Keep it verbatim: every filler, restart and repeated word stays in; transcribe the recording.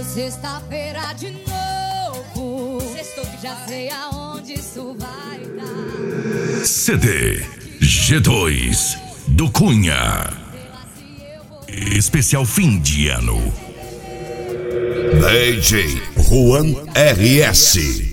Sexta-feira de novo. Sextou que já sei aonde isso vai dar. C D G dois do Cunha. Especial fim de ano. D J Juan R S.